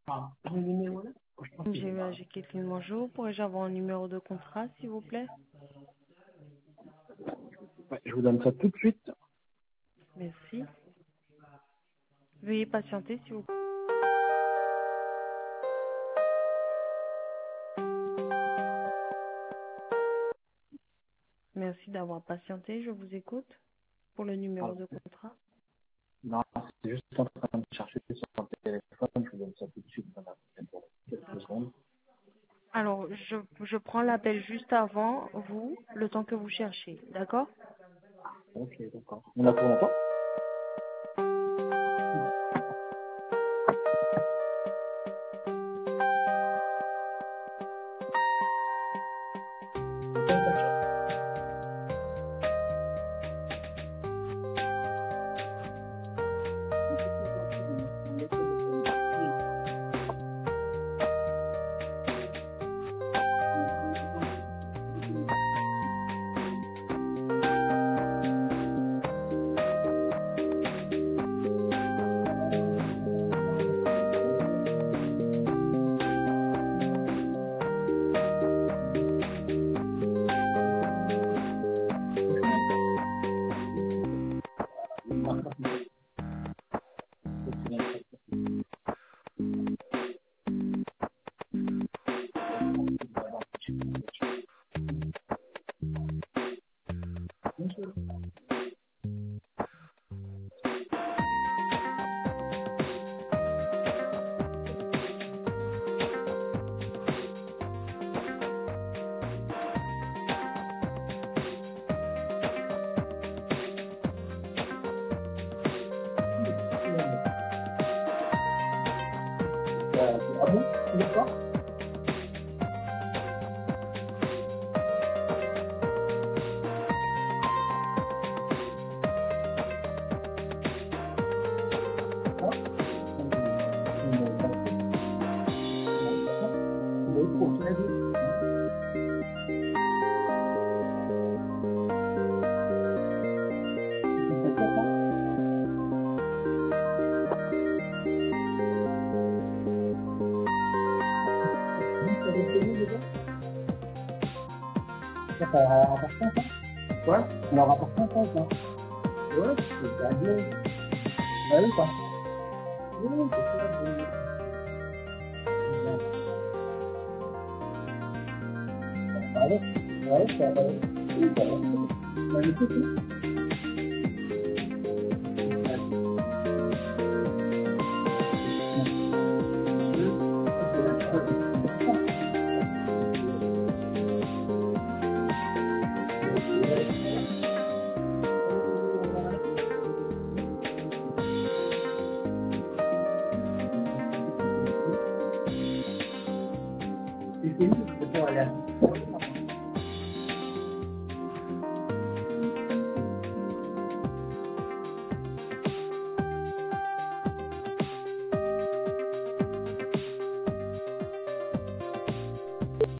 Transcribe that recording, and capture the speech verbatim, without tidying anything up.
J'ai eu à Jacqueline, bonjour. Pourrais-je avoir un numéro de contrat, s'il vous plaît? Ouais, je vous donne ça tout de suite. Merci. Veuillez patienter, s'il vous plaît. Merci d'avoir patienté. Je vous écoute pour le numéro Alors, de contrat. non, c'est juste en train de chercher sur mon téléphone. Je vous donne ça tout de suite dans la- dans quelques secondes. Alors, je, je prends l'appel juste avant vous, le temps que vous cherchez. D'accord? Ok, d'accord. On a pour longtemps? Euh, ah bon? D'accord. Ah, il est pour faire des- Ça va être mieux, déjà? Ça, ça aura important, ça? Ouais, on aura important, ça, ça. Ouais, c'est pas bien. Ah oui, quoi. Oui, c'est ça, oui. Bien. Ah ouais, ouais, ça va. Oui, ça va. On a le coup, hein. Ouais. Deux. C'est la troisième. Ouais. C'est fini, c'est bon, allez.